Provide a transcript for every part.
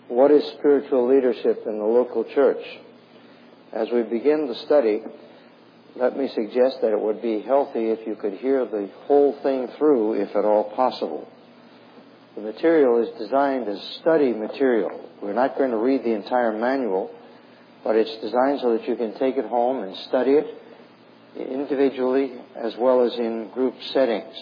What is spiritual leadership in the local church? As we begin the study, let me suggest that it would be healthy if you could hear the whole thing through, if at all possible. The material is designed as study material. We're not going to read the entire manual, but it's designed so that you can take it home and study it individually as well as in group settings.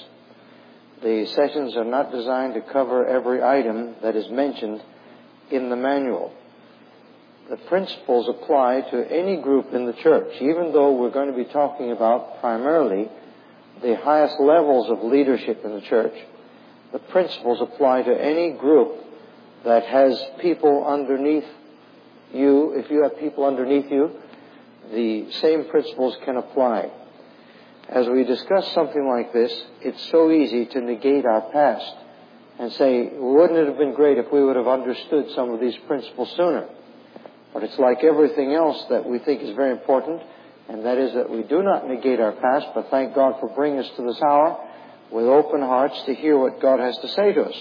The sessions are not designed to cover every item that is mentioned in the manual. The principles apply to any group in the church, even though we're going to be talking about primarily the highest levels of leadership in the church. The principles apply to any group that has people underneath you. If you have people underneath you, the same principles can apply. As we discuss something like this, it's so easy to negate our past and say, wouldn't it have been great if we would have understood some of these principles sooner? But it's like everything else that we think is very important, and that is that we do not negate our past, but thank God for bringing us to this hour with open hearts to hear what God has to say to us.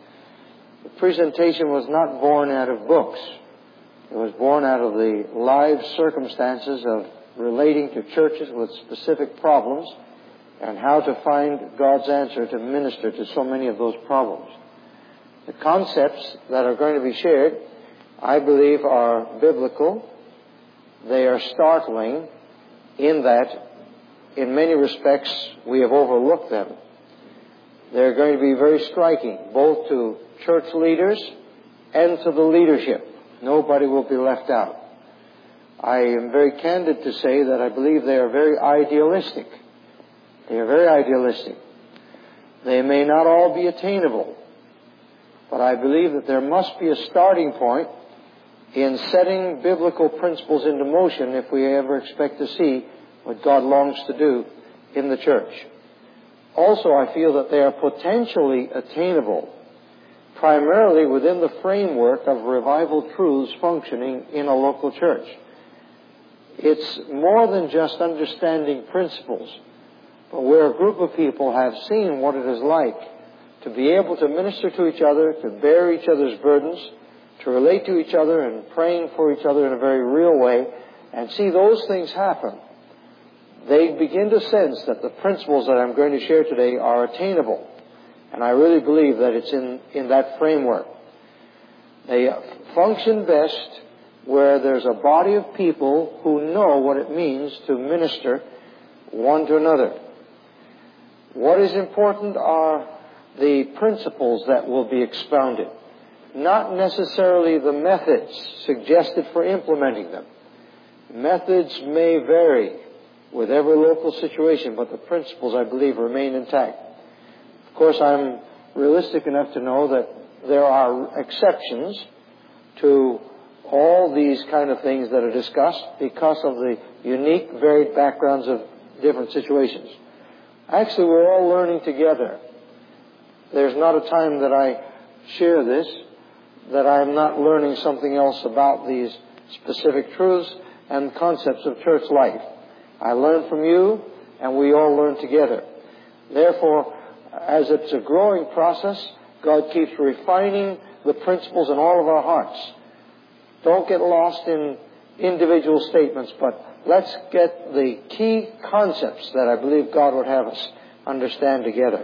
The presentation was not born out of books. It was born out of the live circumstances of relating to churches with specific problems and how to find God's answer to minister to so many of those problems. The concepts that are going to be shared, I believe, are biblical. They are startling in that, in many respects, we have overlooked them. They're going to be very striking, both to church leaders and to the leadership. Nobody will be left out. I am very candid to say that I believe they are very idealistic. They are very idealistic. They may not all be attainable, but I believe that there must be a starting point in setting biblical principles into motion if we ever expect to see what God longs to do in the church. Also, I feel that they are potentially attainable, primarily within the framework of revival truths functioning in a local church. It's more than just understanding principles, but where a group of people have seen what it is like to be able to minister to each other, to bear each other's burdens, to relate to each other and praying for each other in a very real way, and see those things happen. They begin to sense that the principles that I'm going to share today are attainable. And I really believe that it's in that framework. They function best where there's a body of people who know what it means to minister one to another. What is important are the principles that will be expounded, not necessarily the methods suggested for implementing them. Methods may vary with every local situation, but the principles, I believe, remain intact. Of course, I'm realistic enough to know that there are exceptions to all these kind of things that are discussed because of the unique, varied backgrounds of different situations. Actually, we're all learning together. There's not a time that I share this that I'm not learning something else about these specific truths and concepts of church life. I learn from you, and we all learn together. Therefore, as it's a growing process, God keeps refining the principles in all of our hearts. Don't get lost in individual statements, but let's get the key concepts that I believe God would have us understand together.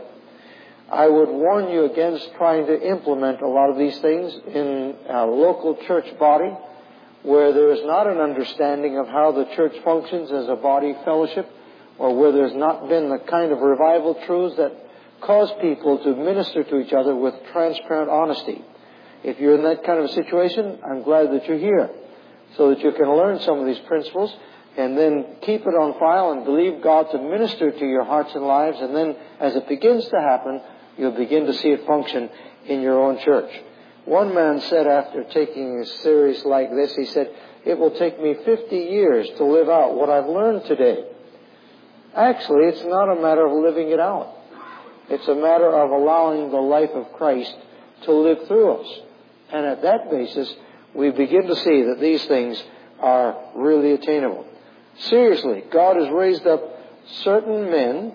I would warn you against trying to implement a lot of these things in a local church body where there is not an understanding of how the church functions as a body fellowship, or where there's not been the kind of revival truths that cause people to minister to each other with transparent honesty. If you're in that kind of a situation, I'm glad that you're here, so that you can learn some of these principles and then keep it on file and believe God to minister to your hearts and lives. And then as it begins to happen, you'll begin to see it function in your own church. One man said after taking a series like this, he said, it will take me 50 years to live out what I've learned today. Actually, it's not a matter of living it out. It's a matter of allowing the life of Christ to live through us. And at that basis, we begin to see that these things are really attainable. Seriously, God has raised up certain men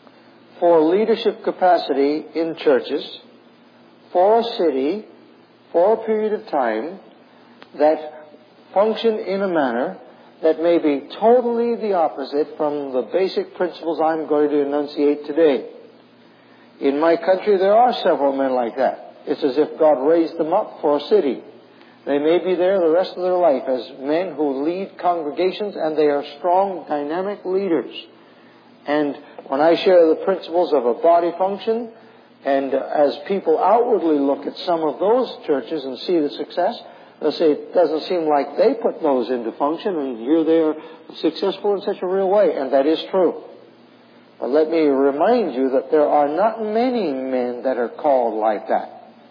for leadership capacity in churches, for a city, for a period of time that function in a manner that may be totally the opposite from the basic principles I'm going to enunciate today. In my country, there are several men like that. It's as if God raised them up for a city. They may be there the rest of their life as men who lead congregations, and they are strong, dynamic leaders. And when I share the principles of a body function, and as people outwardly look at some of those churches and see the success, they'll say it doesn't seem like they put those into function, and here they are successful in such a real way, and that is true. But let me remind you that there are not many men that are called like that.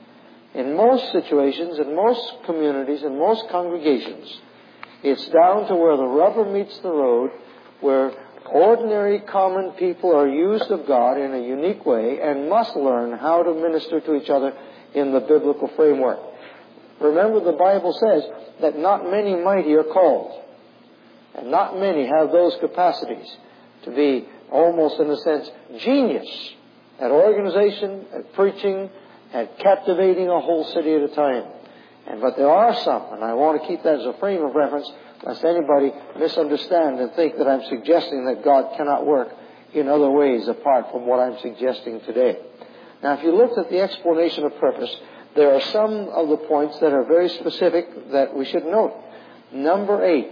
In most situations, in most communities, in most congregations, it's down to where the rubber meets the road, where ordinary common people are used of God in a unique way and must learn how to minister to each other in the biblical framework. Remember, the Bible says that not many mighty are called, and not many have those capacities to be almost, in a sense, genius at organization, at preaching, at captivating a whole city at a time. But there are some, and I want to keep that as a frame of reference, lest anybody misunderstand and think that I'm suggesting that God cannot work in other ways apart from what I'm suggesting today. Now, if you looked at the explanation of purpose, there are some of the points that are very specific that we should note. Number 8,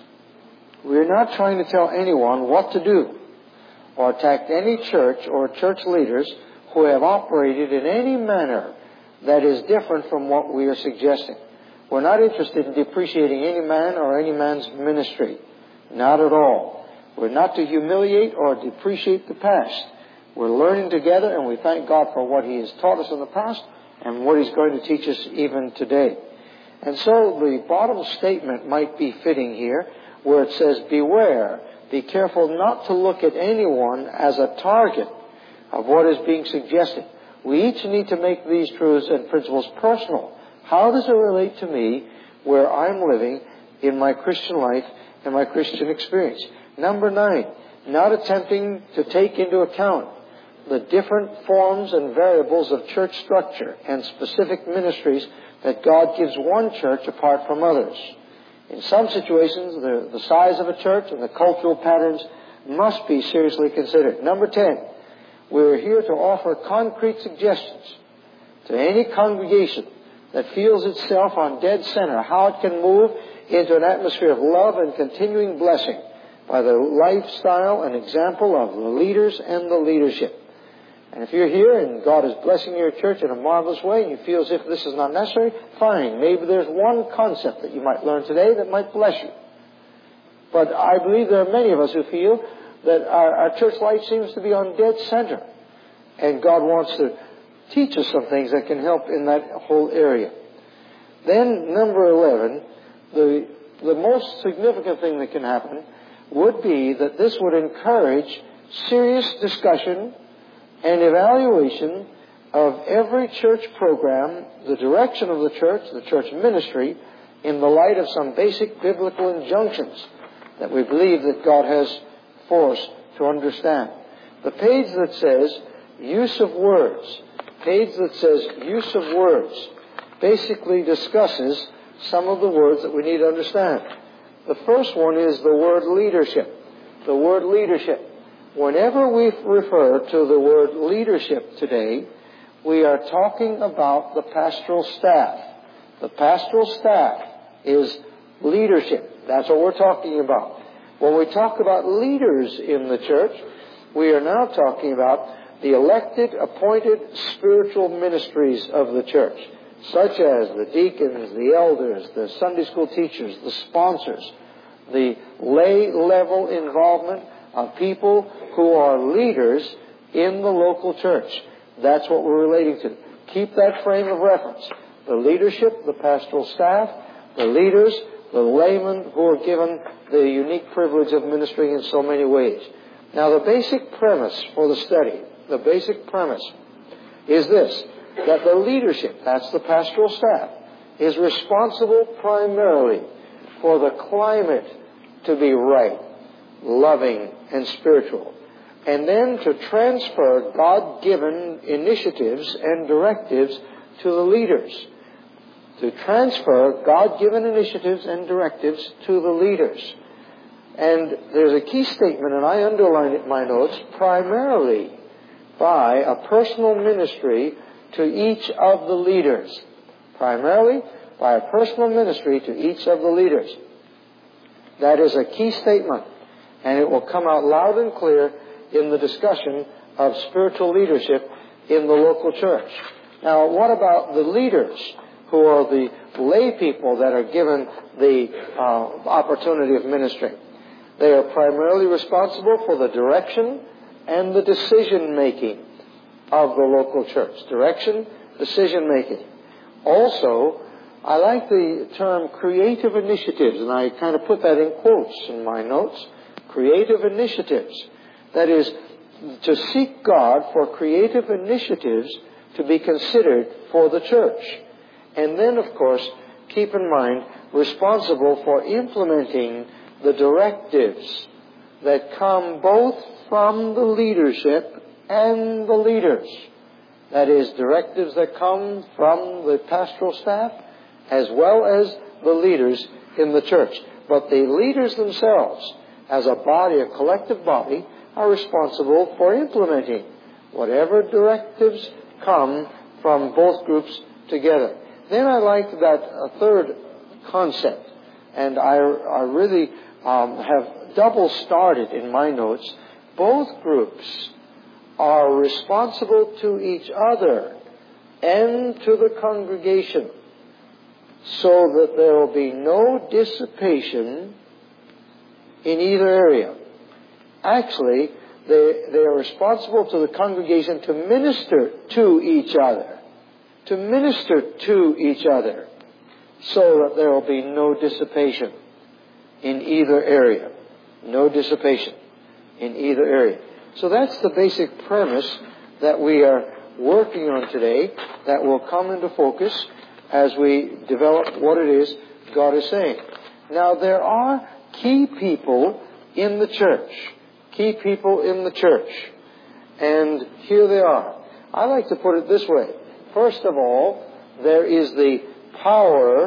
we're not trying to tell anyone what to do or attack any church or church leaders who have operated in any manner that is different from what we are suggesting. We're not interested in depreciating any man or any man's ministry. Not at all. We're not to humiliate or depreciate the past. We're learning together, and we thank God for what He has taught us in the past and what He's going to teach us even today. And so the bottom statement might be fitting here, where it says, beware, be careful not to look at anyone as a target of what is being suggested. We each need to make these truths and principles personal. How does it relate to me where I'm living in my Christian life and my Christian experience? Number 9, not attempting to take into account the different forms and variables of church structure and specific ministries that God gives one church apart from others. In some situations, the size of a church and the cultural patterns must be seriously considered. Number 10, we're here to offer concrete suggestions to any congregation that feels itself on dead center, how it can move into an atmosphere of love and continuing blessing by the lifestyle and example of the leaders and the leadership. And if you're here and God is blessing your church in a marvelous way and you feel as if this is not necessary, fine. Maybe there's one concept that you might learn today that might bless you. But I believe there are many of us who feel that our church life seems to be on dead center. And God wants to teach us some things that can help in that whole area. Then, number 11, the most significant thing that can happen would be that this would encourage serious discussion and evaluation of every church program, the direction of the church ministry, in the light of some basic biblical injunctions that we believe that God has for us to understand. The page that says use of words, basically discusses some of the words that we need to understand. The first one is the word leadership. The word leadership. Whenever we refer to the word leadership today, we are talking about the pastoral staff. The pastoral staff is leadership. That's what we're talking about. When we talk about leaders in the church, we are now talking about the elected, appointed spiritual ministries of the church, such as the deacons, the elders, the Sunday school teachers, the sponsors, the lay level involvement of people who are leaders in the local church. That's what we're relating to. Keep that frame of reference. The leadership, the pastoral staff, the leaders, the laymen who are given the unique privilege of ministering in so many ways. Now, the basic premise for the study, the basic premise is this, that the leadership, that's the pastoral staff, is responsible primarily for the climate to be right, loving, and spiritual, and then to transfer God-given initiatives and directives to the leaders. to transfer God-given initiatives and directives to the leaders. And there's a key statement, and I underline it in my notes, primarily by a personal ministry to each of the leaders. Primarily by a personal ministry to each of the leaders. That is a key statement, and it will come out loud and clear in the discussion of spiritual leadership in the local church. Now, what about the leaders, who are the lay people that are given the opportunity of ministering? They are primarily responsible for the direction and the decision-making of the local church. Direction, decision-making. Also, I like the term creative initiatives, and I kind of put that in quotes in my notes. Creative initiatives. That is, to seek God for creative initiatives to be considered for the church. And then, of course, keep in mind, responsible for implementing the directives that come both from the leadership and the leaders. That is, directives that come from the pastoral staff as well as the leaders in the church. But the leaders themselves, as a body, a collective body, are responsible for implementing whatever directives come from both groups together. Then I like that third concept, and I really have double started in my notes. Both groups are responsible to each other and to the congregation, so that there will be no dissipation in either area. Actually, they are responsible to the congregation to minister to each other. To minister to each other, so that there will be no dissipation in either area. No dissipation in either area. So that's the basic premise that we are working on today, that will come into focus as we develop what it is God is saying. Now, there are key people in the church. Key people in the church. And here they are. I like to put it this way. First of all, there is the power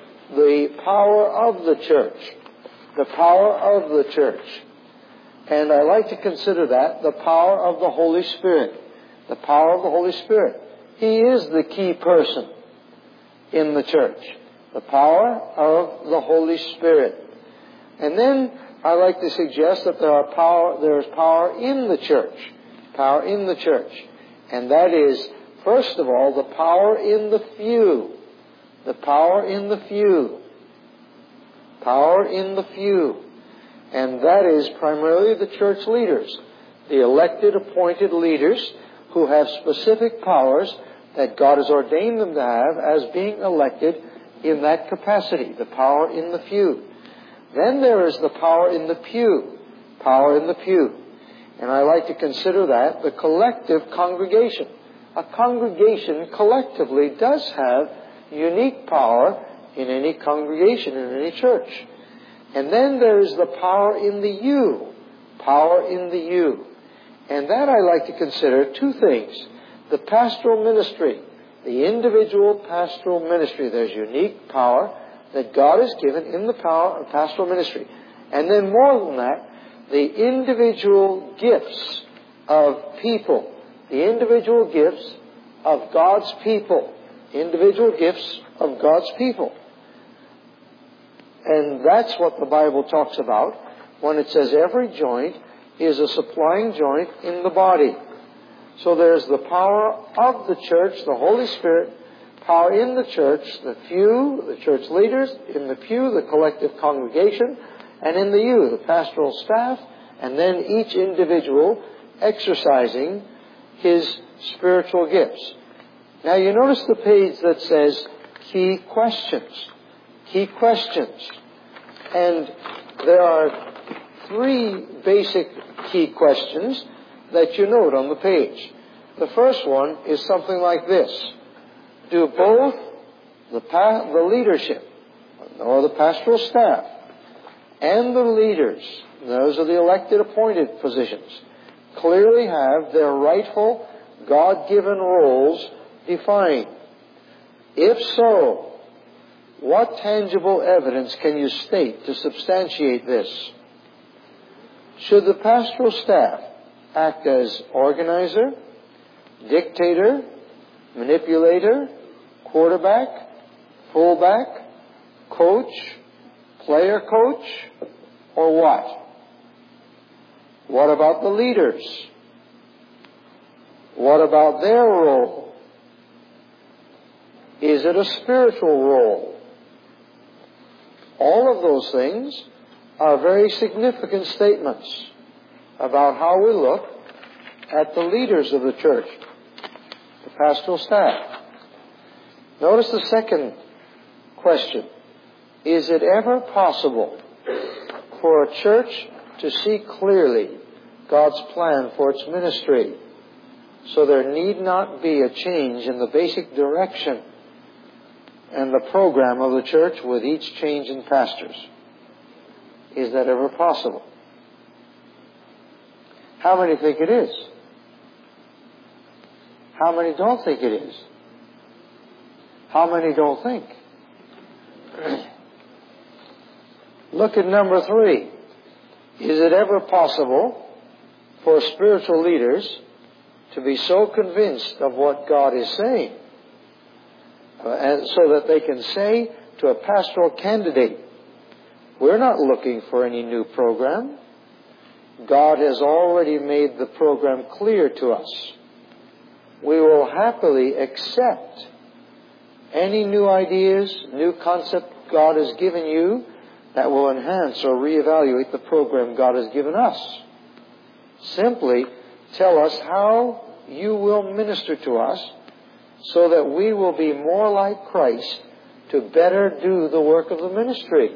of the church. The power of the church. And I like to consider that the power of the Holy Spirit. The power of the Holy Spirit. He is the key person in the church. The power of the Holy Spirit. And then I like to suggest that there is power in the church. Power in the church. And that is, first of all, the power in the few. The power in the few. Power in the few. And that is primarily the church leaders. The elected, appointed leaders who have specific powers that God has ordained them to have as being elected in that capacity. The power in the few. Then there is the power in the pew. Power in the pew. And I like to consider that the collective congregation. A congregation collectively does have unique power in any congregation, in any church. And then there is the power in the you. Power in the you. And that I like to consider two things. The pastoral ministry. The individual pastoral ministry. There's unique power that God has given in the power of pastoral ministry. And then more than that, the individual gifts of people. The individual gifts of God's people. Individual gifts of God's people. And that's what the Bible talks about when it says every joint is a supplying joint in the body. So there's the power of the church, the Holy Spirit, power in the church, the few, the church leaders, in the pew, the collective congregation, and in the you, the pastoral staff, and then each individual exercising his spiritual gifts. Now you notice the page that says key questions. Key questions. And there are three basic key questions that you note on the page. The first one is something like this. Do both the leadership, or the pastoral staff, and the leaders, those are the elected appointed positions, clearly have their rightful God-given roles defined? If so, What tangible evidence can you state to substantiate this? Should the pastoral staff act as organizer, dictator, manipulator, quarterback, fullback, coach, player coach, or what? What about the leaders? What about their role? Is it a spiritual role? All of those things are very significant statements about how we look at the leaders of the church, the pastoral staff. Notice the second question. Is it ever possible for a church to see clearly God's plan for its ministry, so there need not be a change in the basic direction and the program of the church with each change in pastors? Is that ever possible? How many think it is? How many don't think it is? How many don't think? Look at number 3. Is it ever possible for spiritual leaders to be so convinced of what God is saying, and so that they can say to a pastoral candidate, we're not looking for any new program. God has already made the program clear to us. We will happily accept any new ideas, new concept God has given you that will enhance or reevaluate the program God has given us. Simply tell us how you will minister to us so that we will be more like Christ to better do the work of the ministry.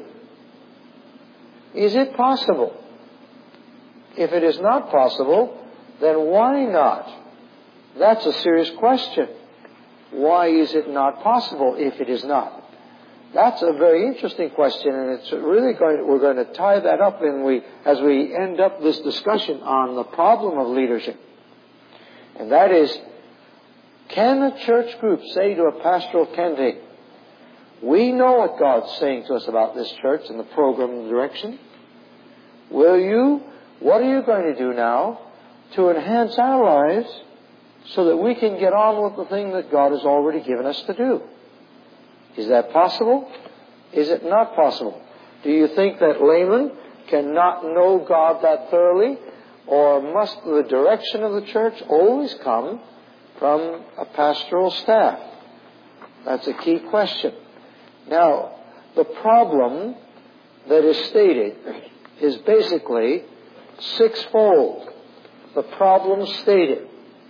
Is it possible? If it is not possible, then why not? That's a serious question. Why is it not possible if it is not? That's a very interesting question, and it's really we're going to tie that up as we end up this discussion on the problem of leadership. And that is, can a church group say to a pastoral candidate, we know what God's saying to us about this church and the program and the direction. What are you going to do now to enhance our lives so that we can get on with the thing that God has already given us to do? Is that possible? Is it not possible? Do you think that laymen cannot know God that thoroughly? Or must the direction of the church always come from a pastoral staff? That's a key question. Now, the problem that is stated is basically sixfold. The problem stated.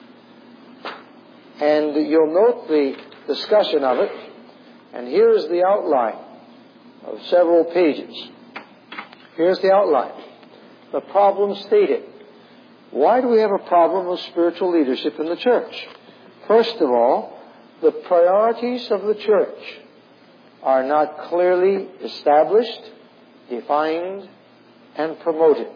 And you'll note the discussion of it. And here is the outline of several pages. Here's the outline. The problem stated. Why do we have a problem of spiritual leadership in the church? First of all, the priorities of the church are not clearly established, defined, and promoted.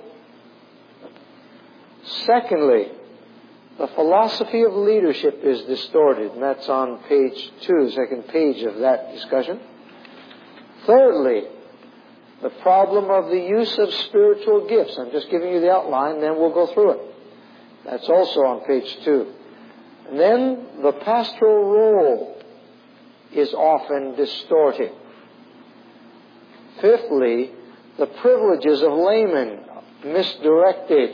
Secondly, the philosophy of leadership is distorted, and that's on page 2, second page of that discussion. Thirdly, the problem of the use of spiritual gifts. I'm just giving you the outline, then we'll go through it. That's also on page 2. And then the pastoral role is often distorted. Fifthly, the privileges of laymen misdirected.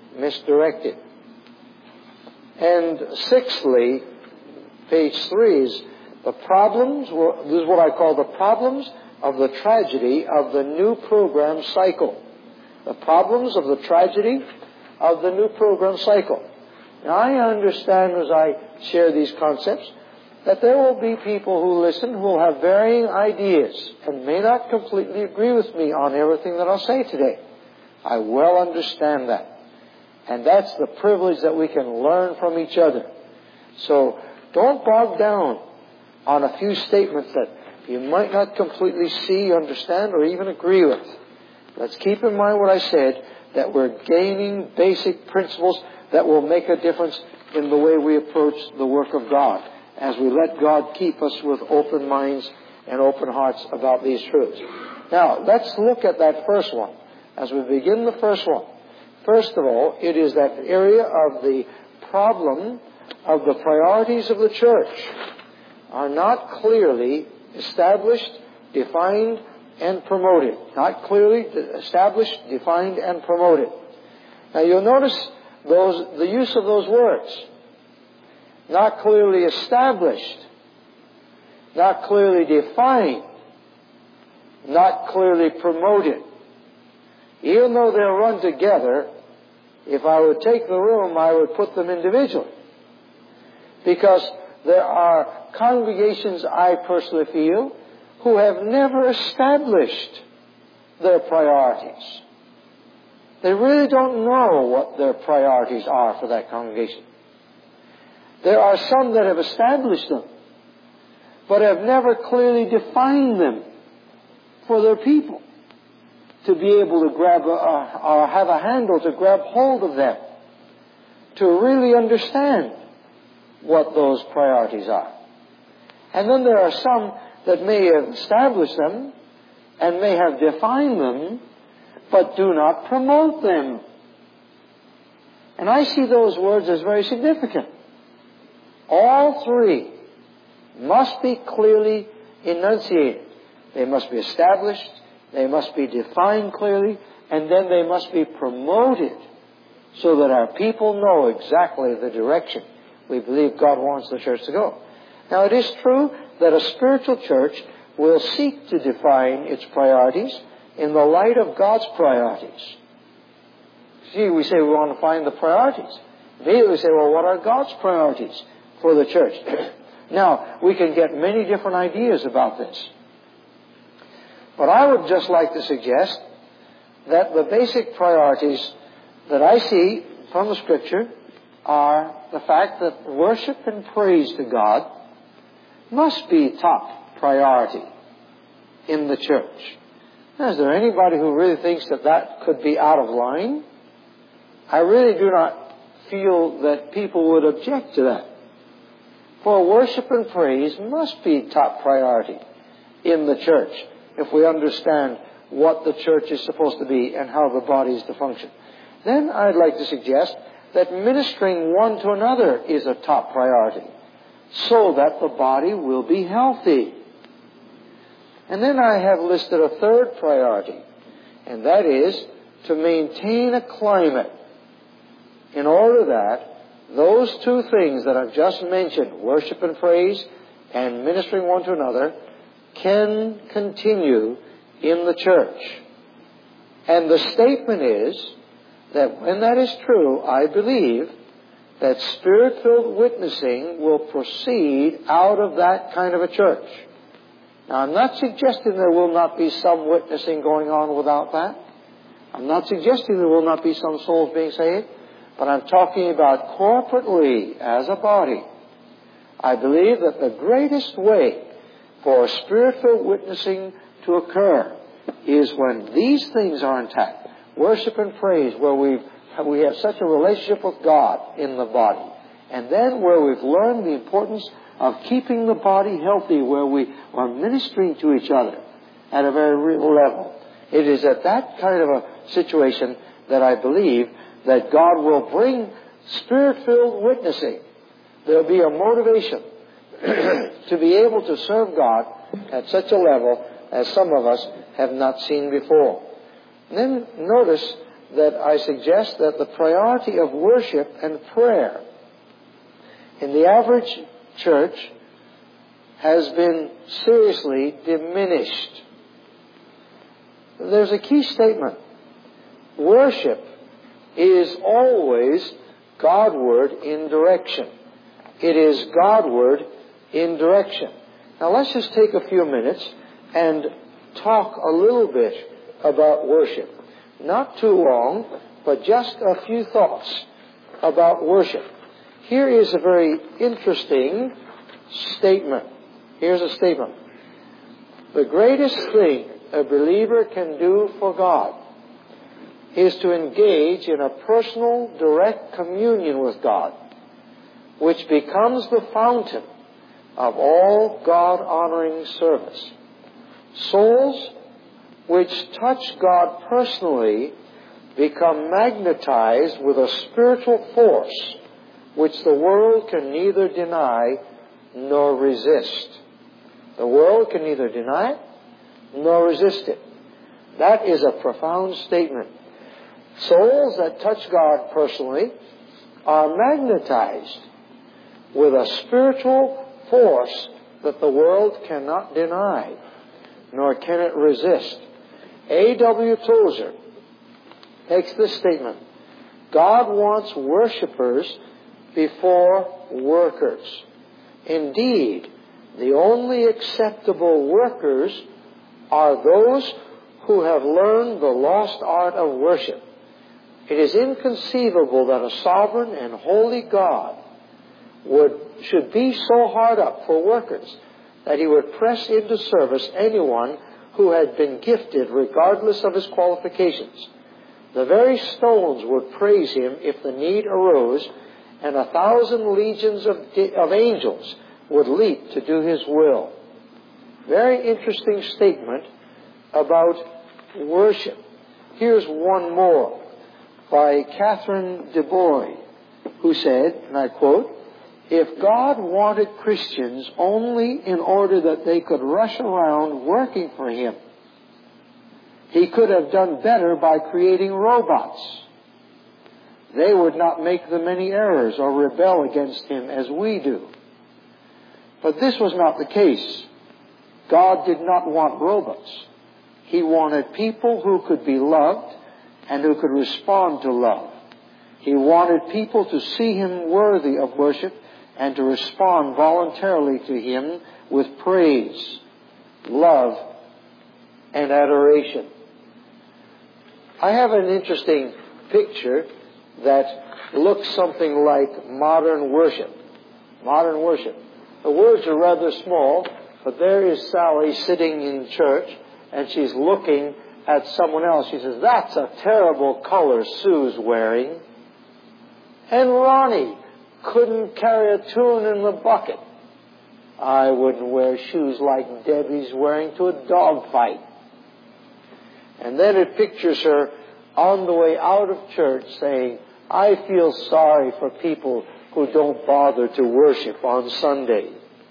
And sixthly, page 3 is the problems, this is what I call the problems of the tragedy of the new program cycle. The problems of the tragedy of the new program cycle. Now, I understand as I share these concepts that there will be people who listen who will have varying ideas and may not completely agree with me on everything that I'll say today. I well understand that. And that's the privilege that we can learn from each other. So don't bog down on a few statements that you might not completely see, understand, or even agree with. Let's keep in mind what I said, that we're gaining basic principles that will make a difference in the way we approach the work of God, as we let God keep us with open minds and open hearts about these truths. Now, let's look at that first one. As we begin the first one, first of all, it is that area of the problem of the priorities of the church are not clearly established, defined, and promoted. Not clearly established, defined, and promoted. Now you'll notice the use of those words. Not clearly established, not clearly defined, not clearly promoted. Even though they'll run together, if I would take the room, I would put them individually. Because there are congregations, I personally feel, who have never established their priorities. They really don't know what their priorities are for that congregation. There are some that have established them, but have never clearly defined them for their people to be able to grab or have a handle to grab hold of them, to really understand what those priorities are. And then there are some that may have established them and may have defined them, but do not promote them. And I see those words as very significant. All three must be clearly enunciated. They must be established, they must be defined clearly, and then they must be promoted so that our people know exactly the direction we believe God wants the church to go. Now, it is true that a spiritual church will seek to define its priorities in the light of God's priorities. See, we say we want to find the priorities. Immediately we say, well, what are God's priorities for the church? Now, we can get many different ideas about this. But I would just like to suggest that the basic priorities that I see from the Scripture are the fact that worship and praise to God must be top priority in the church. Now, is there anybody who really thinks that that could be out of line? I really do not feel that people would object to that. For worship and praise must be top priority in the church if we understand what the church is supposed to be and how the body is to function. Then I'd like to suggest that ministering one to another is a top priority so that the body will be healthy. And then I have listed a third priority, and that is to maintain a climate in order that those two things that I've just mentioned, worship and praise and ministering one to another, can continue in the church. And the statement is that when that is true, I believe that Spirit-filled witnessing will proceed out of that kind of a church. Now, I'm not suggesting there will not be some witnessing going on without that. I'm not suggesting there will not be some souls being saved. But I'm talking about corporately, as a body. I believe that the greatest way for Spirit-filled witnessing to occur is when these things are intact. Worship and praise, where we have such a relationship with God in the body. And then where we've learned the importance of keeping the body healthy, where we are ministering to each other at a very real level. It is at that kind of a situation that I believe that God will bring Spirit-filled witnessing. There'll be a motivation to be able to serve God at such a level as some of us have not seen before. And then notice that I suggest that the priority of worship and prayer in the average church has been seriously diminished. There's a key statement. Worship is always Godward in direction. It is Godward in direction. Now let's just take a few minutes and talk a little bit about worship. Not too long, but just a few thoughts about worship. Here is a very interesting statement. Here's a statement. The greatest thing a believer can do for God is to engage in a personal, direct communion with God, which becomes the fountain of all God-honoring service. Souls which touch God personally become magnetized with a spiritual force which the world can neither deny nor resist. The world can neither deny it nor resist it. That is a profound statement. Souls that touch God personally are magnetized with a spiritual force that the world cannot deny, nor can it resist. A.W. Tozer makes this statement: God wants worshipers before workers. Indeed, the only acceptable workers are those who have learned the lost art of worship. It is inconceivable that a sovereign and holy God should be so hard up for workers that he would press into service anyone who had been gifted regardless of his qualifications. The very stones would praise him if the need arose, and 1,000 legions of angels would leap to do his will. Very interesting statement about worship. Here's one more by Catherine de Boy, who said, and I quote, "If God wanted Christians only in order that they could rush around working for him, he could have done better by creating robots. They would not make the many errors or rebel against him as we do." But this was not the case. God did not want robots. He wanted people who could be loved and who could respond to love. He wanted people to see him worthy of worship and to respond voluntarily to him with praise, love, and adoration. I have an interesting picture that looks something like modern worship. Modern worship. The words are rather small, but there is Sally sitting in church, and she's looking at someone else. She says, "That's a terrible color Sue's wearing." And Ronnie couldn't carry a tune in the bucket. "I wouldn't wear shoes like Debbie's wearing to a dog fight." And then it pictures her on the way out of church saying, "I feel sorry for people who don't bother to worship on Sunday."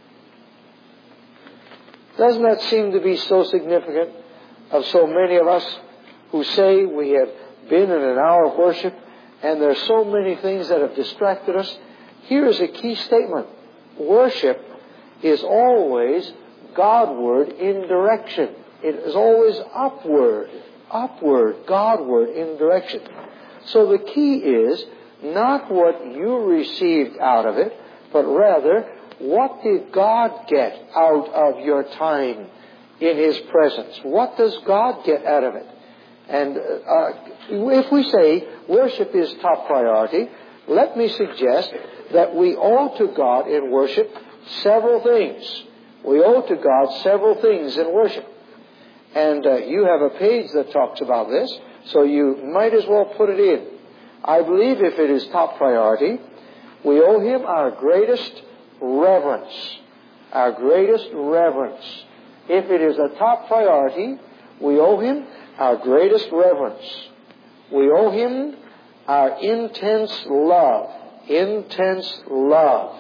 Doesn't that seem to be so significant of so many of us who say we have been in an hour of worship and there's so many things that have distracted us? Here is a key statement. Worship is always Godward in direction. It is always upward, Godward in direction. So the key is not what you received out of it, but rather, what did God get out of your time in his presence? What does God get out of it? And if we say worship is top priority, let me suggest that we owe to God in worship several things. We owe to God several things in worship. And you have a page that talks about this, so you might as well put it in. I believe if it is top priority, we owe him our greatest reverence. Our greatest reverence. If it is a top priority, we owe him our greatest reverence. We owe him our intense love. Intense love.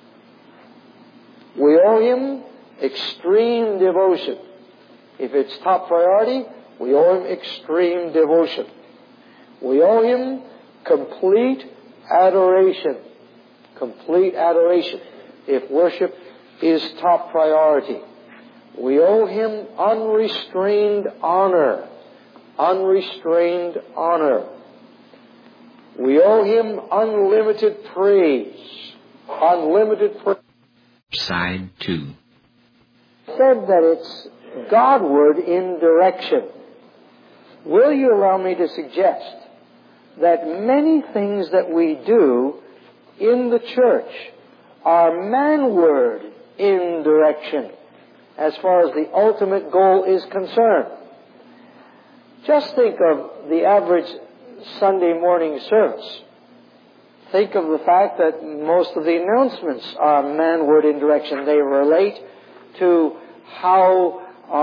We owe him extreme devotion. If it's top priority, we owe him extreme devotion. We owe him complete adoration. Complete adoration. If worship is top priority. We owe him unrestrained honor. Unrestrained honor. We owe him unlimited praise. Unlimited praise. Side 2. Said that it's Godward in direction. Will you allow me to suggest that many things that we do in the church are manward in direction as far as the ultimate goal is concerned? Just think of the average Sunday morning service. Think of the fact that most of the announcements are manward in direction. They relate to how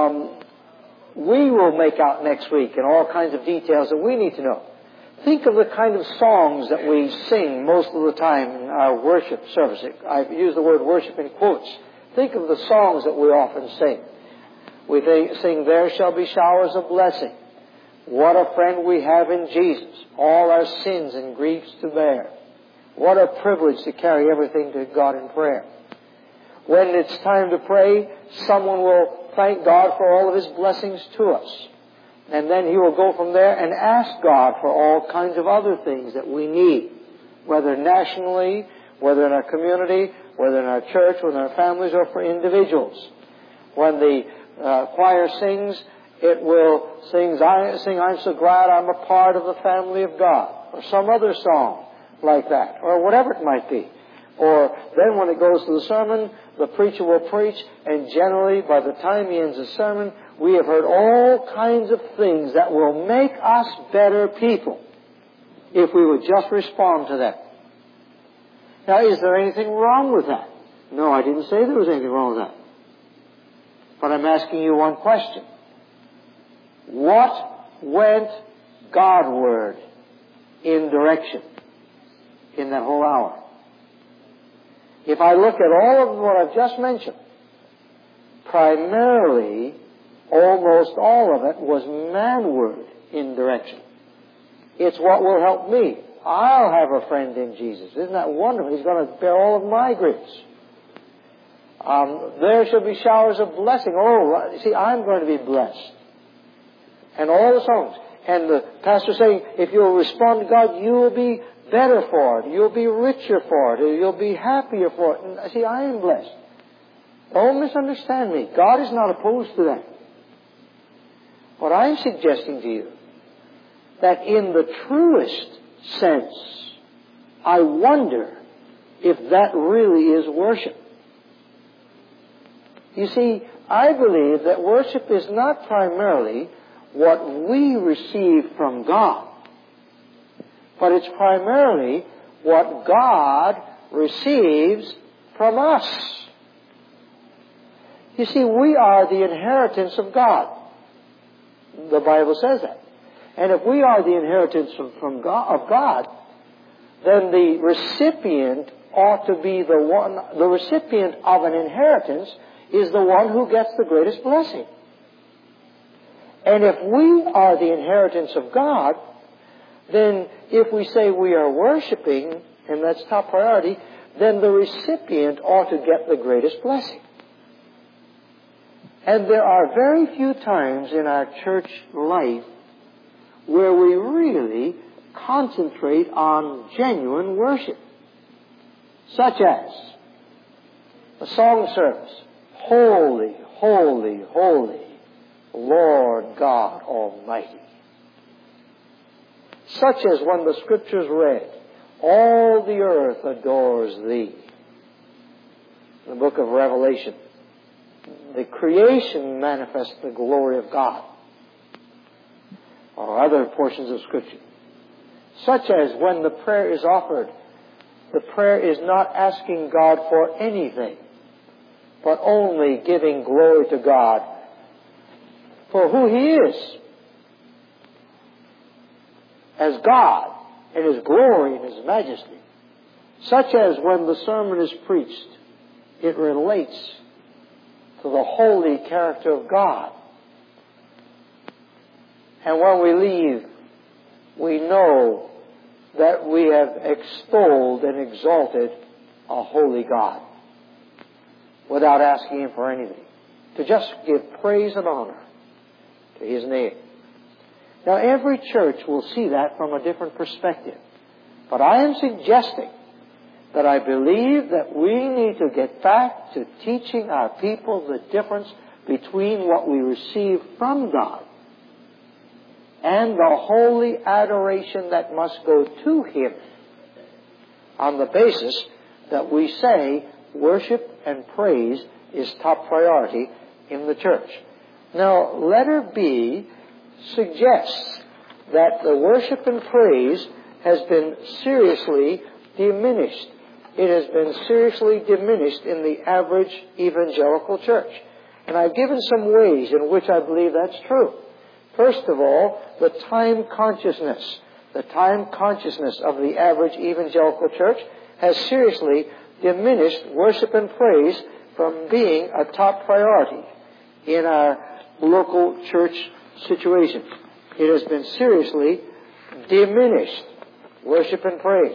we will make out next week and all kinds of details that we need to know. Think of the kind of songs that we sing most of the time in our worship service. I use the word worship in quotes. Think of the songs that we often sing. We sing, "There shall be showers of blessing. What a friend we have in Jesus. All our sins and griefs to bear. What a privilege to carry everything to God in prayer." When it's time to pray, someone will thank God for all of His blessings to us. And then he will go from there and ask God for all kinds of other things that we need, whether nationally, whether in our community, whether in our church, whether in our families, or for individuals. When the choir sings, it will sing, "I'm so glad I'm a part of the family of God," or some other song like that, or whatever it might be. Or then when it goes to the sermon, the preacher will preach, and generally by the time he ends the sermon, we have heard all kinds of things that will make us better people if we would just respond to them. Now, is there anything wrong with that? No, I didn't say there was anything wrong with that. But I'm asking you one question. What went Godward in direction in that whole hour? If I look at all of what I've just mentioned, primarily, almost all of it was manward in direction. It's what will help me. I'll have a friend in Jesus. Isn't that wonderful? He's going to bear all of my griefs. There shall be showers of blessing. Oh, see, I'm going to be blessed. And all the songs. And the pastor saying, if you'll respond to God, you'll be better for it. You'll be richer for it. You'll be happier for it. And see, I am blessed. Don't misunderstand me. God is not opposed to that. But I'm suggesting to you that in the truest sense, I wonder if that really is worship. You see, I believe that worship is not primarily what we receive from God, but it's primarily what God receives from us. You see, we are the inheritance of God. The Bible says that. And if we are the inheritance of God, then the recipient ought to be the one, the recipient of an inheritance is the one who gets the greatest blessing. And if we are the inheritance of God, then if we say we are worshiping, and that's top priority, then the recipient ought to get the greatest blessing. And there are very few times in our church life where we really concentrate on genuine worship, such as the song service, "Holy, holy, holy, Lord God Almighty." Such as when the Scriptures read, "All the earth adores Thee." The book of Revelation. The creation manifests the glory of God. Or other portions of Scripture. Such as when the prayer is offered, the prayer is not asking God for anything, but only giving glory to God for who He is as God, in His glory and His majesty. Such as when the sermon is preached, it relates to the holy character of God. And when we leave, we know that we have extolled and exalted a holy God without asking Him for anything. To just give praise and honor to His name. Now, every church will see that from a different perspective. But I am suggesting that I believe that we need to get back to teaching our people the difference between what we receive from God and the holy adoration that must go to Him, on the basis that we say worship and praise is top priority in the church. Now, letter B suggests that the worship and praise has been seriously diminished. It has been seriously diminished in the average evangelical church. And I've given some ways in which I believe that's true. First of all, the time consciousness. The time consciousness of the average evangelical church has seriously diminished worship and praise from being a top priority in our local church situation. It has been seriously diminished, worship and praise.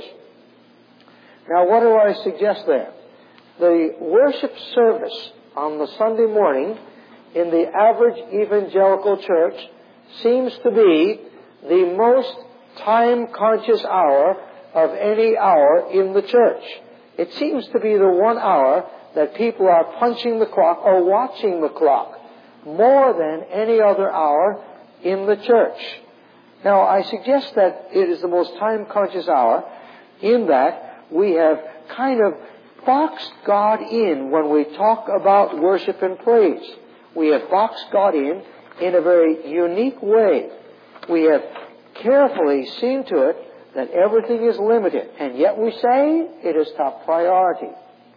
Now, what do I suggest there? The worship service on the Sunday morning in the average evangelical church seems to be the most time-conscious hour of any hour in the church. It seems to be the 1 hour that people are punching the clock or watching the clock more than any other hour in the church. Now, I suggest that it is the most time-conscious hour in that we have kind of boxed God in when we talk about worship and praise. We have boxed God in a very unique way. We have carefully seen to it that everything is limited, and yet we say it is top priority.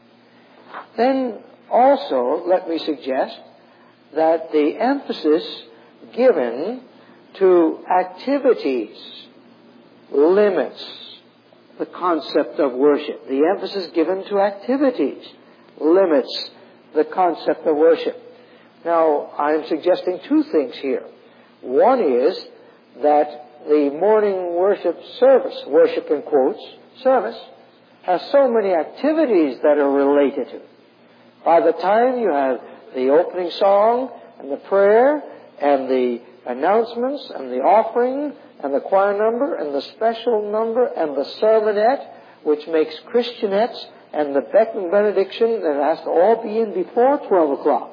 Then also, let me suggest that the emphasis given to activities limits the concept of worship. The emphasis given to activities limits the concept of worship. Now, I'm suggesting two things here. One is that the morning worship service, worship in quotes, service, has so many activities that are related to it. By the time you have the opening song and the prayer and the announcements and the offering and the choir number and the special number and the sermonette, which makes Christianettes, and the benediction that has to all be in before 12 o'clock.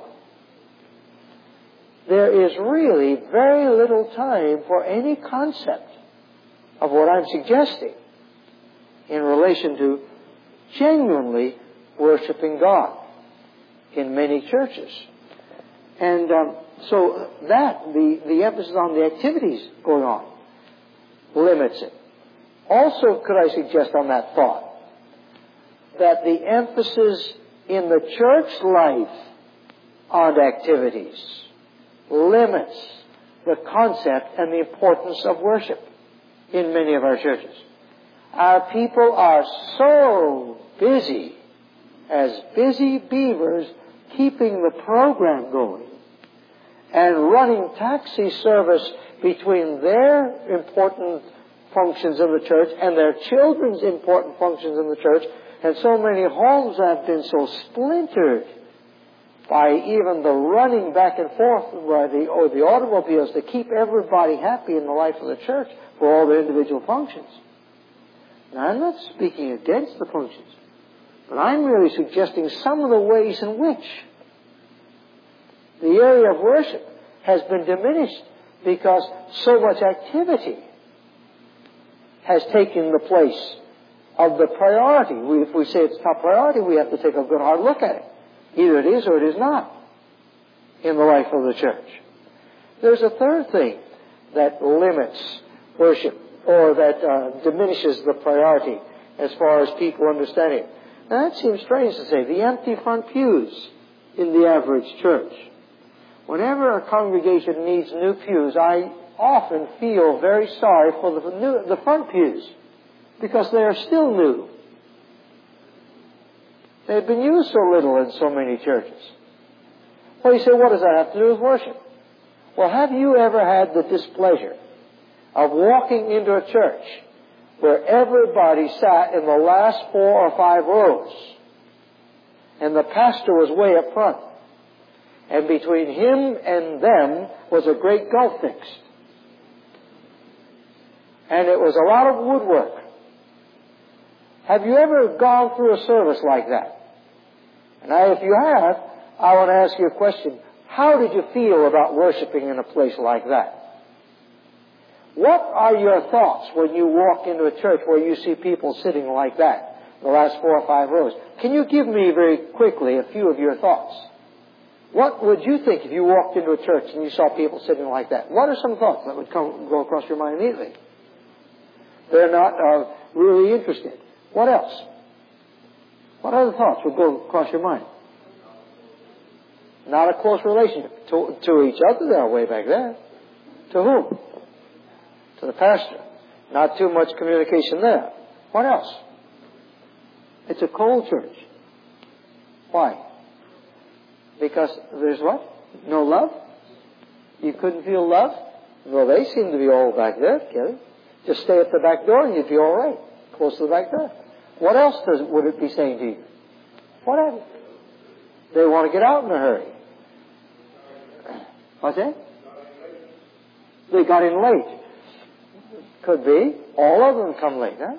There is really very little time for any concept of what I'm suggesting in relation to genuinely worshiping God in many churches. And so that, the emphasis on the activities going on, limits it. Also, could I suggest on that thought that the emphasis in the church life on activities limits the concept and the importance of worship in many of our churches. Our people are so busy, as busy beavers, keeping the program going and running taxi service between their important functions in the church and their children's important functions in the church. And so many homes have been so splintered by even the running back and forth by the automobiles to keep everybody happy in the life of the church for all their individual functions. Now, I'm not speaking against the functions, but I'm really suggesting some of the ways in which the area of worship has been diminished because so much activity has taken the place of the priority. If we say it's top priority, we have to take a good hard look at it. Either it is or it is not in the life of the church. There's a third thing that limits worship or that diminishes the priority as far as people understand it. Now, that seems strange to say. The empty front pews in the average church. Whenever a congregation needs new pews, I often feel very sorry for the front pews because they are still new. They've been used so little in so many churches. Well, you say, what does that have to do with worship? Well, have you ever had the displeasure of walking into a church where everybody sat in the last 4 or 5 rows and the pastor was way up front, and between him and them was a great gulf fixed, and it was a lot of woodwork? Have you ever gone through a service like that? And if you have, I want to ask you a question. How did you feel about worshiping in a place like that? What are your thoughts when you walk into a church where you see people sitting like that, the last 4 or 5 rows? Can you give me very quickly a few of your thoughts? What would you think if you walked into a church and you saw people sitting like that? What are some thoughts that would go across your mind immediately? They're not really interested. What else? What other thoughts would go across your mind? Not a close relationship. To each other, they are way back there. To whom? To the pastor. Not too much communication there. What else? It's a cold church. Why? Because there's what? No love? You couldn't feel love? Well, they seem to be all back there together. Just stay at the back door and you'd be all right. Close to the back door. What else would it be saying to you? Whatever. They want to get out in a hurry. What's that? They got in late. Could be. All of them come late, huh?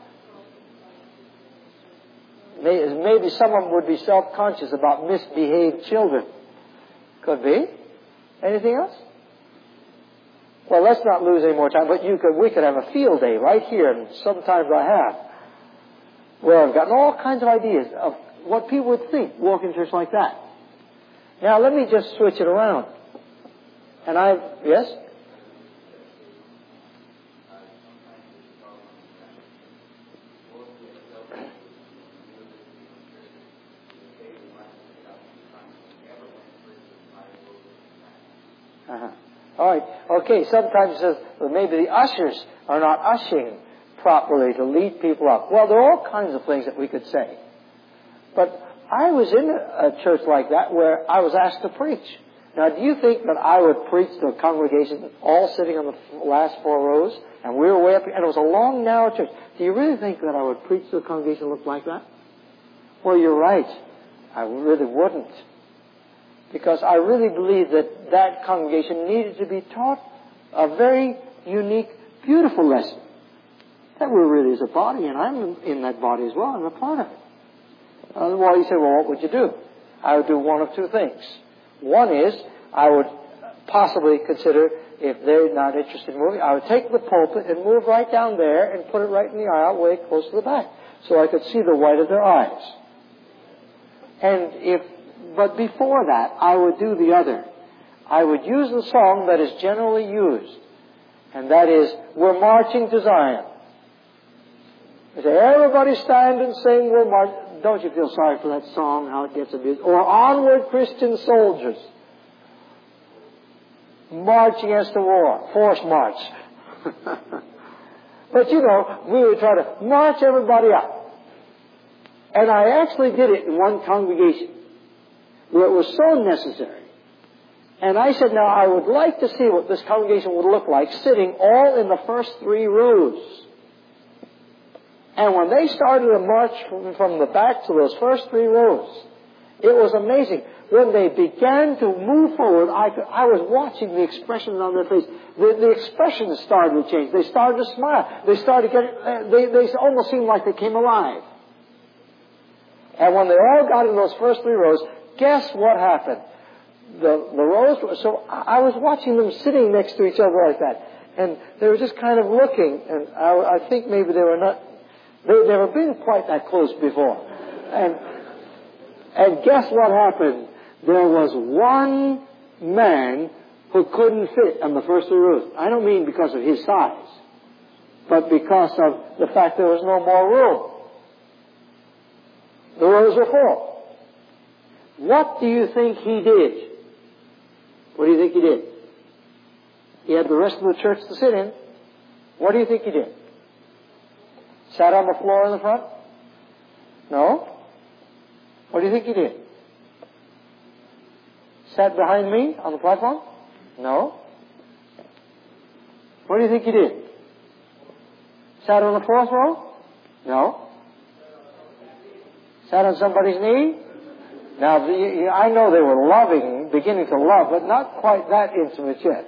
Maybe some of them would be self-conscious about misbehaved children. Could be. Anything else? Well, let's not lose any more time, but we could have a field day right here, and sometimes I have, where I've gotten all kinds of ideas of what people would think walking in church like that. Now, let me just switch it around. Yes? All right. Okay, sometimes maybe the ushers are not ushering properly to lead people up. Well, there are all kinds of things that we could say. But I was in a church like that where I was asked to preach. Now, do you think that I would preach to a congregation all sitting on the last 4 rows, and we were way up here, and it was a long, narrow church? Do you really think that I would preach to a congregation that looked like that? Well, you're right. I really wouldn't. Because I really believe that that congregation needed to be taught a very unique, beautiful lesson. That we're really as a body, and I'm in that body as well. I'm a part of it. Well, you say, well, what would you do? I would do one of two things. One is, I would possibly consider, if they're not interested in moving, I would take the pulpit and move right down there and put it right in the aisle way close to the back, so I could see the white of their eyes. But before that, I would do the other. I would use the song that is generally used, and that is, "We're Marching to Zion." I say, everybody stand and sing, "We're marching." Don't you feel sorry for that song, how it gets abused? Or "Onward, Christian Soldiers." March against the war. Forced march. But we would try to march everybody up. And I actually did it in one congregation where it was so necessary. And I said, now I would like to see what this congregation would look like sitting all in the first 3 rows. And when they started to march from the back to those first 3 rows, it was amazing. When they began to move forward, I was watching the expressions on their face. The expressions started to change. They started to smile. They started to they almost seemed like they came alive. And when they all got in those first 3 rows, guess what happened? The rows, so I was watching them sitting next to each other like that. And they were just kind of looking, and I think maybe they'd never been quite that close before. And guess what happened? There was one man who couldn't fit on the first 3 rows. I don't mean because of his size, but because of the fact there was no more room. The rows were full. What do you think he did? What do you think he did? He had the rest of the church to sit in. What do you think he did? Sat on the floor in the front? No. What do you think he did? Sat behind me on the platform? No. What do you think he did? Sat on the 4th row? No. Sat on somebody's knee? Now, I know they were beginning to love, but not quite that intimate yet.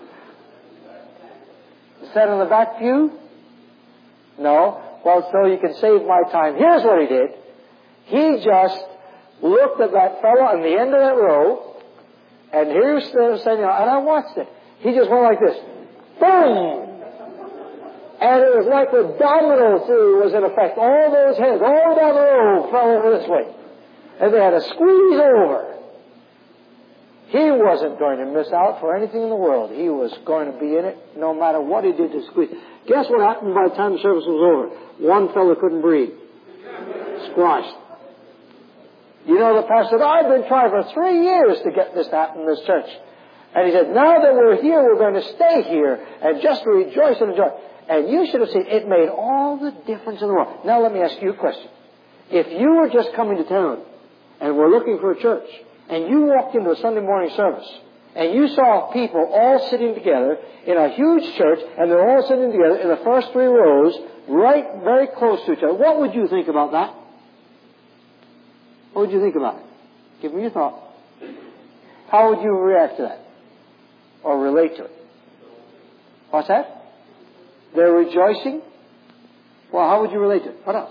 Sat in the back pew? No. Well, so you can save my time. Here's what he did. He just looked at that fellow on the end of that row, and here he was standing, and I watched it. He just went like this. Boom! And it was like the domino theory was in effect. All those heads, all down the row, fell over this way. And they had to squeeze over. He wasn't going to miss out for anything in the world. He was going to be in it no matter what he did to squeeze. Guess what happened by the time the service was over? One fellow couldn't breathe. Squashed. You know, the pastor said, I've been trying for 3 years to get this to happen in this church. And he said, now that we're here, we're going to stay here and just rejoice and enjoy. And you should have seen, it made all the difference in the world. Now let me ask you a question. If you were just coming to town and were looking for a church, and you walked into a Sunday morning service, and you saw people all sitting together in a huge church, and they're all sitting together in the first 3 rows, right very close to each other, what would you think about that? What would you think about it? Give me your thought. How would you react to that? Or relate to it? What's that? They're rejoicing? Well, how would you relate to it? What else?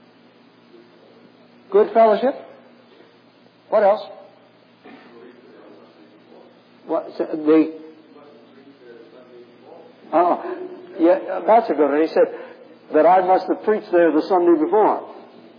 Good fellowship? What else? What? Yeah, that's a good one. He said that I must have preached there the Sunday before.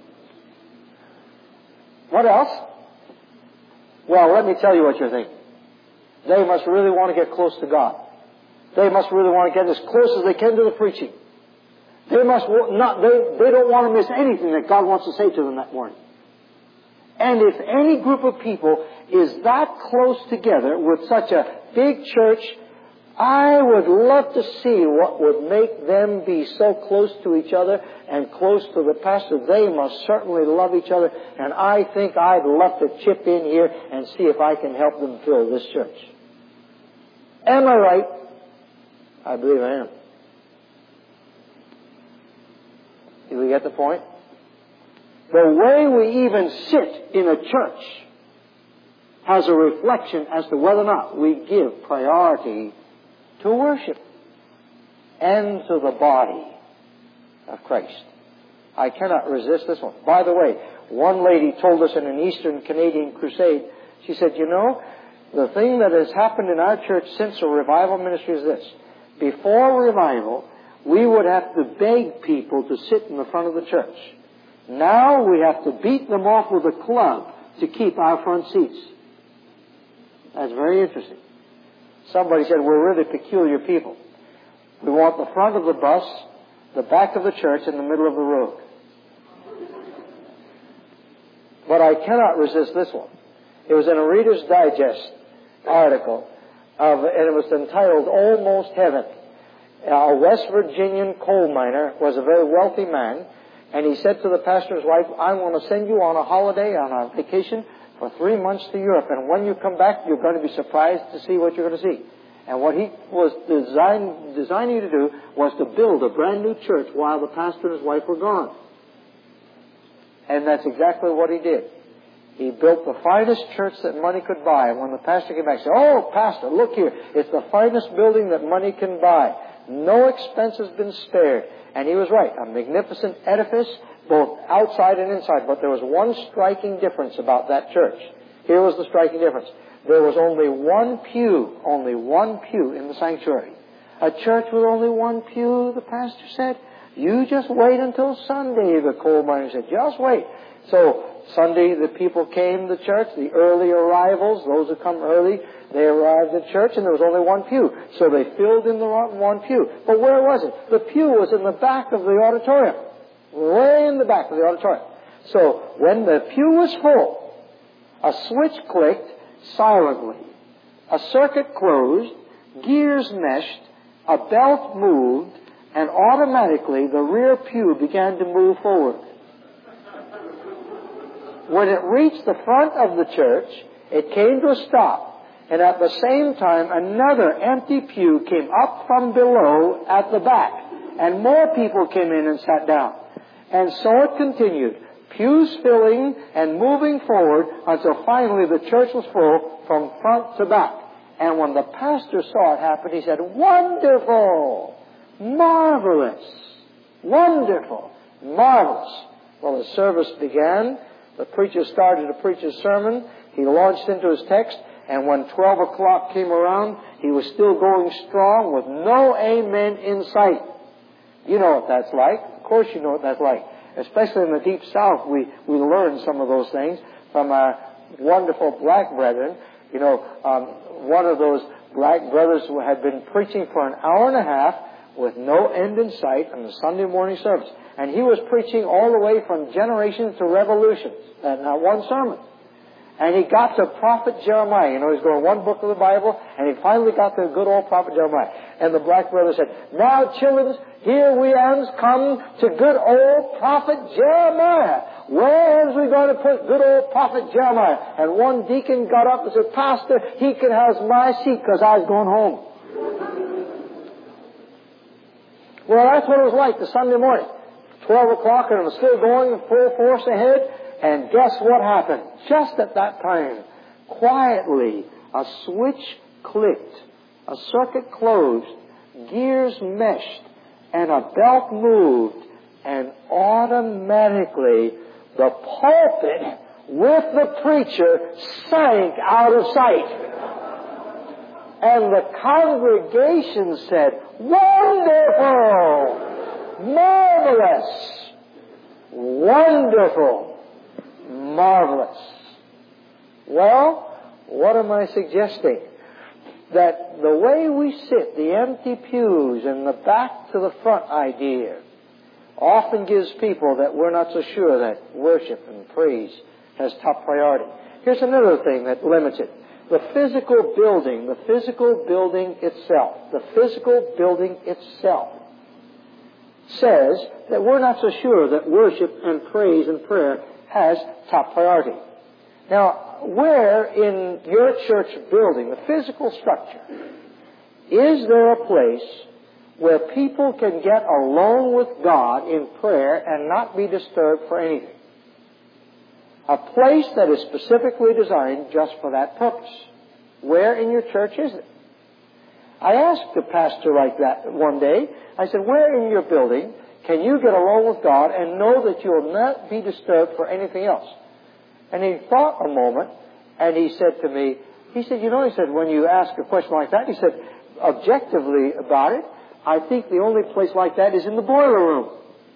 What else? Well, let me tell you what you're thinking. They must really want to get close to God. They must really want to get as close as they can to the preaching. They don't want to miss anything that God wants to say to them that morning. And if any group of people is that close together with such a big church, I would love to see what would make them be so close to each other and close to the pastor. They must certainly love each other, and I think I'd love to chip in here and see if I can help them fill this church. Am I right? I believe I am. Do we get the point? The way we even sit in a church has a reflection as to whether or not we give priority to worship and to the body of Christ. I cannot resist this one. By the way, one lady told us in an Eastern Canadian crusade, she said, you know, the thing that has happened in our church since the revival ministry is this. Before revival, we would have to beg people to sit in the front of the church. Now we have to beat them off with a club to keep our front seats. That's very interesting. Somebody said, we're really peculiar people. We want the front of the bus, the back of the church, and the middle of the road. But I cannot resist this one. It was in a Reader's Digest article, and it was entitled, Almost Heaven. A West Virginian coal miner was a very wealthy man, and he said to the pastor's wife, I want to send you on a holiday, on a vacation, for 3 months to Europe. And when you come back, you're going to be surprised to see what you're going to see. And what he was designing to do was to build a brand new church while the pastor and his wife were gone. And that's exactly what he did. He built the finest church that money could buy. And when the pastor came back, he said, oh, pastor, look here. It's the finest building that money can buy. No expense has been spared. And he was right. A magnificent edifice, both outside and inside. But there was one striking difference about that church. Here was the striking difference. There was only one pew in the sanctuary. A church with only one pew, the pastor said. You just wait until Sunday, the coal miner said. Just wait. So Sunday, the people came to church, the early arrivals, those who come early, they arrived at church, and there was only one pew. So they filled in the one pew. But where was it? The pew was in the back of the auditorium. Way in the back of the auditorium. So when the pew was full, a switch clicked silently. A circuit closed, gears meshed, a belt moved, and automatically the rear pew began to move forward. When it reached the front of the church, it came to a stop. And at the same time, another empty pew came up from below at the back. And more people came in and sat down. And so it continued, pews filling and moving forward until finally the church was full from front to back. And when the pastor saw it happen, he said, wonderful, marvelous, wonderful, marvelous. Well, the service began. The preacher started to preach his sermon. He launched into his text. And when 12 o'clock came around, he was still going strong with no amen in sight. You know what that's like. Of course you know what that's like. Especially in the Deep South, we learned some of those things from our wonderful black brethren. You know, one of those black brothers who had been preaching for an hour and a half with no end in sight on the Sunday morning service. And he was preaching all the way from generations to revolutions, and not one sermon. And he got to Prophet Jeremiah. You know, he's going one book of the Bible, and he finally got to good old Prophet Jeremiah. And the black brother said, "Now, children, here we have come to good old Prophet Jeremiah. Where is we going to put good old Prophet Jeremiah?" And one deacon got up and said, "Pastor, he can have my seat because I was going home." Well, that's what it was like the Sunday morning. 12 o'clock, and it was still going full force ahead. And guess what happened? Just at that time, quietly, a switch clicked, a circuit closed, gears meshed, and a belt moved, and automatically the pulpit with the preacher sank out of sight. And the congregation said, "Wonderful! Marvelous! Wonderful! Marvelous." Well, what am I suggesting? That the way we sit, the empty pews and the back to the front idea, often gives people that we're not so sure that worship and praise has top priority. Here's another thing that limits it. The physical building itself says that we're not so sure that worship and praise and prayer has top priority. Now, where in your church building, the physical structure, is there a place where people can get alone with God in prayer and not be disturbed for anything? A place that is specifically designed just for that purpose. Where in your church is it? I asked a pastor like that one day. I said, "Where in your building can you get alone with God and know that you will not be disturbed for anything else?" And he thought a moment, and he said to me, he said, when you ask a question like that, he said, objectively about it, I think the only place like that is in the boiler room.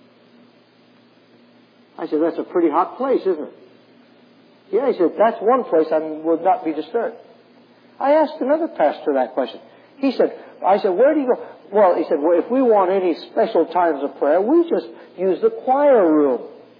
I said, "That's a pretty hot place, isn't it?" "Yeah," he said, "that's one place I would not be disturbed." I asked another pastor that question. I said, "Where do you go?" "Well," he said, "well, if we want any special times of prayer, we just use the choir room.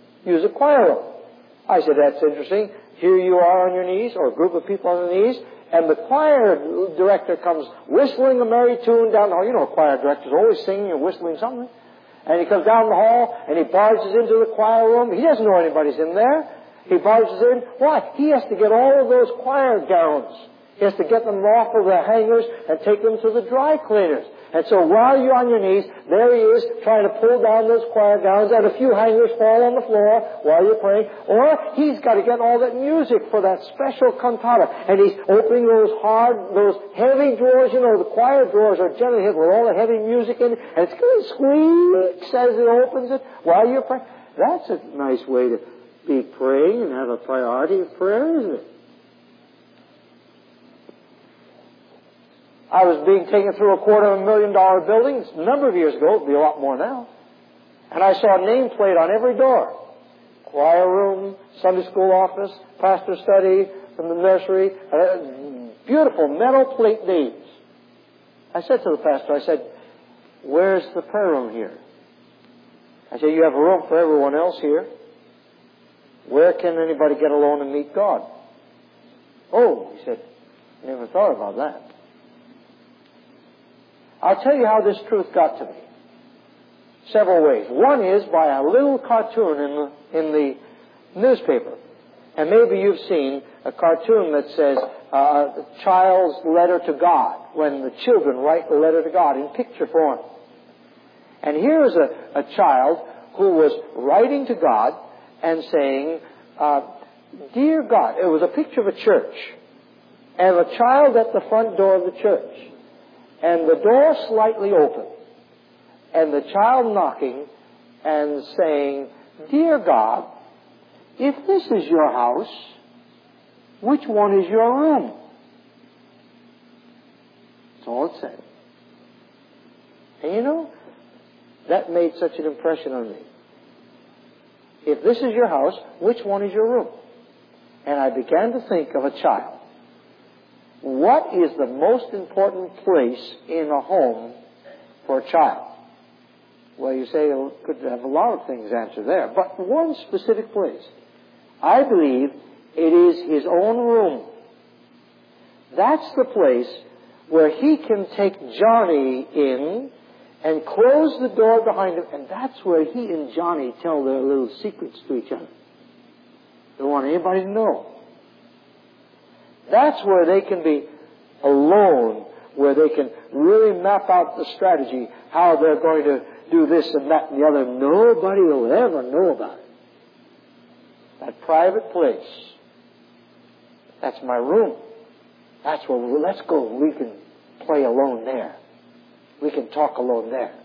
I said, "That's interesting. Here you are on your knees, or a group of people on their knees, and the choir director comes whistling a merry tune down the hall." You know, a choir director's always singing or whistling something. And he comes down the hall, and he barges into the choir room. He doesn't know anybody's in there. He barges in. Why? He has to get all of those choir gowns. He has to get them off of the hangers and take them to the dry cleaners. And so while you're on your knees, there he is trying to pull down those choir gowns, and a few hangers fall on the floor while you're praying. Or he's got to get all that music for that special cantata. And he's opening those heavy drawers. You know, the choir drawers are generally hit with all the heavy music in it. And it's going to squeak as it opens it while you're praying. That's a nice way to be praying and have a priority of prayer, isn't it? I was being taken through a $250,000 building a number of years ago. It'd be a lot more now. And I saw a nameplate on every door. Choir room, Sunday school office, pastor study, from the nursery. Beautiful metal plate names. I said to the pastor, I said, "Where's the prayer room here?" I said, "You have a room for everyone else here. Where can anybody get alone and meet God?" "Oh," he said, "never thought about that." I'll tell you how this truth got to me. Several ways. One is by a little cartoon in the newspaper. And maybe you've seen a cartoon that says a child's letter to God, when the children write the letter to God in picture form. And here's a child who was writing to God and saying, "Dear God," it was a picture of a church, and a child at the front door of the church. And the door slightly open, and the child knocking and saying, "Dear God, if this is your house, which one is your room?" That's all it said. And you know, that made such an impression on me. If this is your house, which one is your room? And I began to think of a child What is the most important place in a home for a child? Well, you say you could have a lot of things answered there, but one specific place. I believe it is his own room. That's the place where he can take Johnny in and close the door behind him, and that's where he and Johnny tell their little secrets to each other. They don't want anybody to know. That's where they can be alone, where they can really map out the strategy, how they're going to do this and that and the other. Nobody will ever know about it. That private place. That's my room. That's where let's go. We can play alone there. We can talk alone there.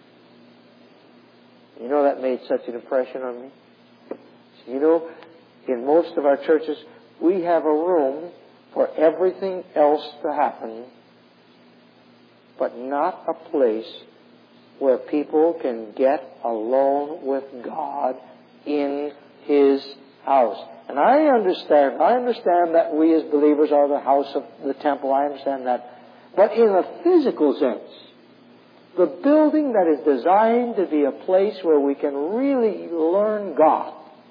You know, that made such an impression on me. You know, in most of our churches, we have a room for everything else to happen, but not a place where people can get alone with God in His house. And I understand that we as believers are the house of the temple. I understand that. But in a physical sense, the building that is designed to be a place where we can really learn God,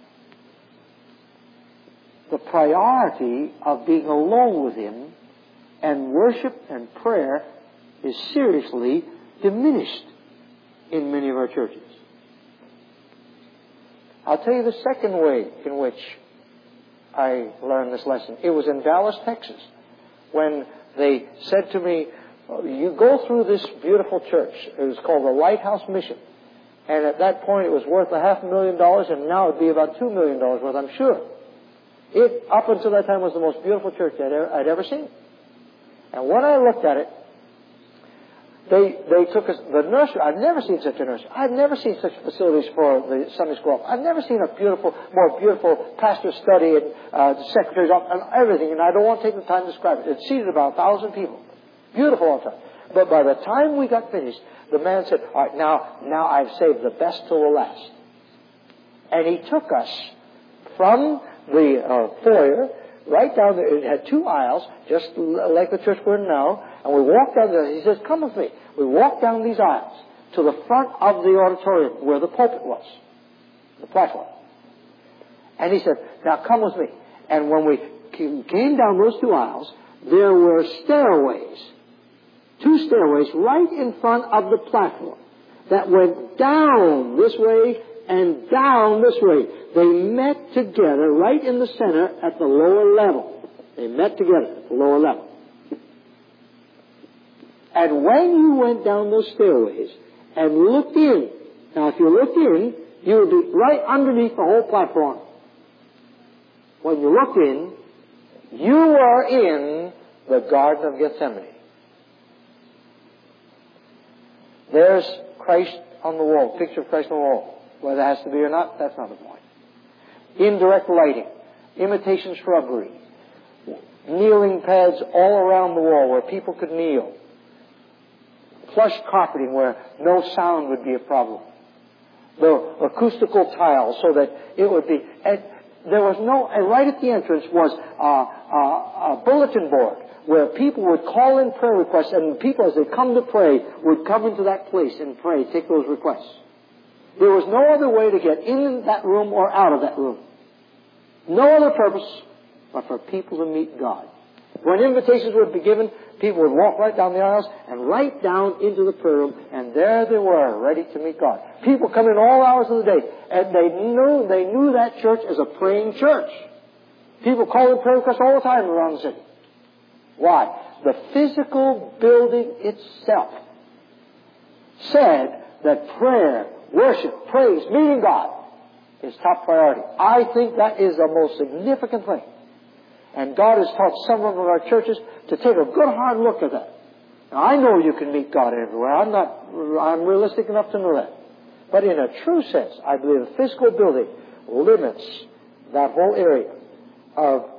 the priority of being alone with Him and worship and prayer is seriously diminished in many of our churches. I'll tell you the second way in which I learned this lesson. It was in Dallas, Texas, when they said to me, you go through this beautiful church. It was called the Lighthouse Mission. And at that point it was worth $500,000, and now it would be about $2 million worth, I'm sure. It, up until that time, was the most beautiful church I'd ever seen. And when I looked at it, they took us, the nursery. I've never seen such a nursery. I've never seen such facilities for the Sunday school. I've never seen a more beautiful pastor's study and secretary's office and everything. And I don't want to take the time to describe it. It seated about 1,000 people. Beautiful all the time. But by the time we got finished, the man said, all right, now I've saved the best till the last. And he took us from the foyer right down there. It had 2 aisles, just like the church we're in now. And we walked down there. He says, come with me. We walked down these aisles to the front of the auditorium where the pulpit was, the platform. And he said, now come with me. And when we came down those 2 aisles, there were stairways, 2 stairways right in front of the platform that went down this way and down this way. They met together right in the center at the lower level. They met together at the lower level. And when you went down those stairways and looked in, now if you looked in, you would be right underneath the whole platform. When you looked in, you were in the Garden of Gethsemane. There's Christ on the wall, picture of Christ on the wall. Whether it has to be or not, that's not the point. Indirect lighting, imitation shrubbery, kneeling pads all around the wall where people could kneel, plush carpeting where no sound would be a problem, the acoustical tiles so that it would be. And there was no. And right at the entrance was a bulletin board where people would call in prayer requests, and people, as they come to pray, would come into that place and pray, take those requests. There was no other way to get in that room or out of that room. No other purpose but for people to meet God. When invitations would be given, people would walk right down the aisles and right down into the prayer room, and there they were, ready to meet God. People come in all hours of the day, and they knew that church as a praying church. People call in prayer requests all the time around the city. Why? The physical building itself said that prayer, worship, praise, meeting God is top priority. I think that is the most significant thing. And God has taught some of our churches to take a good hard look at that. Now, I know you can meet God everywhere. I'm realistic enough to know that. But in a true sense, I believe the physical building limits that whole area of